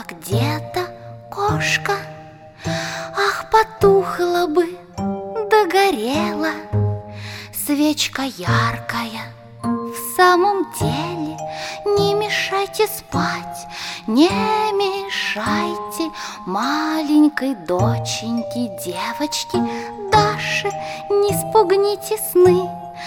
где-то кошка. Ах, потухла бы, догорела свечка яркая. В самом деле не мешайте спать, не мешайте маленькой доченьке, девочке Даше, не спугните сны.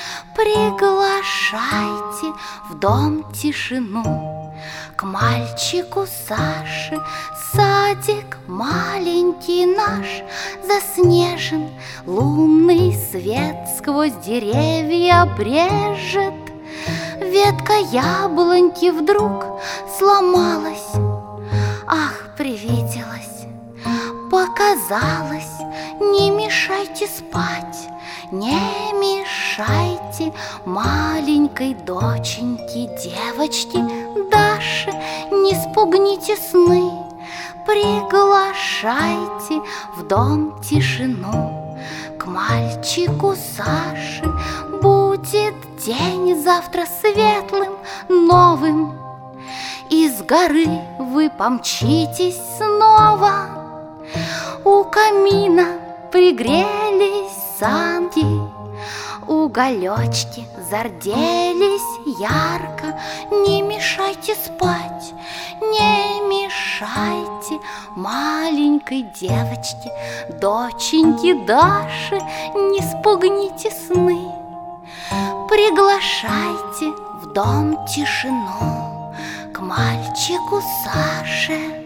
Приглашайте в дом тишину к мальчику Саше. Садик маленький наш заснежен, лунный свет сквозь деревья брежет. Ветка яблоньки вдруг сломалась, ах, привиделась, показалось. Не мешайте спать, не мешайте маленькой доченьке, девочке Даше, не спугните сны. Приглашайте в дом тишину к мальчику Саше. Будет день завтра светлым, новым, и с горы вы помчитесь снова. У камина пригрелись санки, уголечки зарделись ярко. Не мешайте спать, не мешайте маленькой девочке, доченьке Даше, не спугните сны. Приглашайте в дом тишину к мальчику Саше.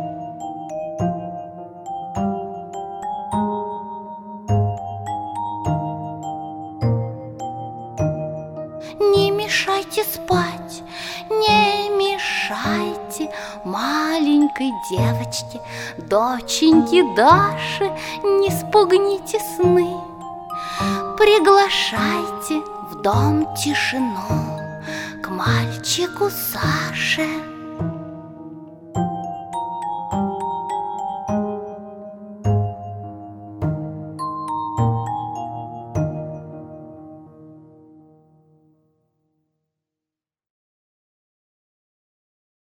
Не мешайте спать, не мешайте маленькой девочке, доченьке Даше, не спугните сны. Приглашайте в дом тишину к мальчику Саше.